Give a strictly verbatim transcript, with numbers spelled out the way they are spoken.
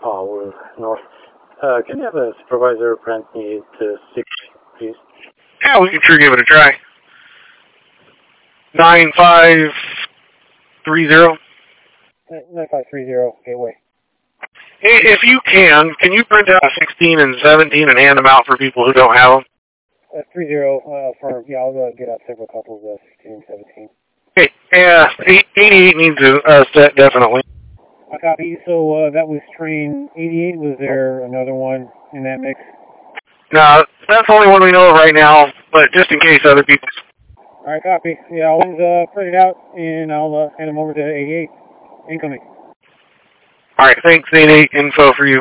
Oh, we're north. Uh, can you have a supervisor print me to six, please? Yeah, we can sure give it a try. Nine five three zero. nine five three zero, Gateway. If you can, can you print out sixteen and seventeen and hand them out for people who don't have them? Uh, three zero, uh, for, yeah, I'll uh, get out several couples of sixteen and seventeen. Hey, yeah, eighty-eight needs a uh, set, definitely. I copy. So, uh, that was train eighty-eight. Was there another one in that mix? No, that's the only one we know of right now, but just in case other people... Alright, copy. Yeah, I'll uh, print it out, and I'll uh, hand them over to eighty-eight. Incoming. Alright, thanks, eighty-eight info for you.